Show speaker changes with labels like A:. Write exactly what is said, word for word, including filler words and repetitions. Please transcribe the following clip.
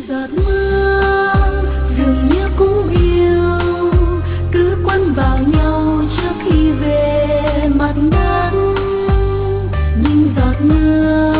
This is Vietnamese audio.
A: giọt mưa dường như cũng yêu, cứ quấn vào nhau trước khi về mặt đất. Những giọt mưa